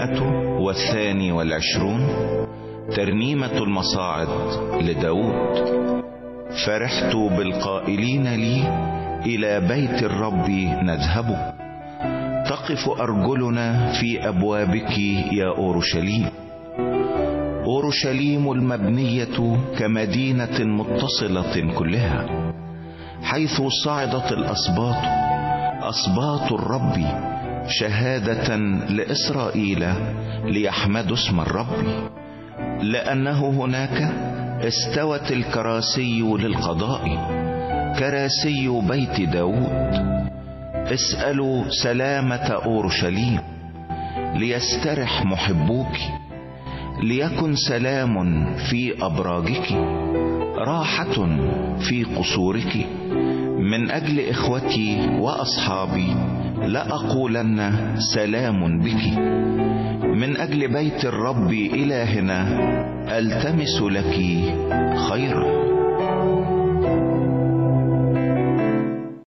122 ترنيمة المصاعد لداود. فرحت بالقائلين لي إلى بيت الرب نذهب، تقف أرجلنا في أبوابك يا أورشليم. أورشليم المبنية كمدينة متصلة كلها، حيث صعدت الأسباط، أسباط الرب شهادة لإسرائيل ليحمدوا اسم الرب. لأنه هناك استوت الكراسي للقضاء، كراسي بيت داود. اسألوا سلامة أورشليم، ليسترح محبوك، ليكن سلام في أبراجك، راحة في قصورك. من أجل إخوتي وأصحابي لأقولن سلام بك، من أجل بيت الرب إلهنا ألتمس لك خيرا.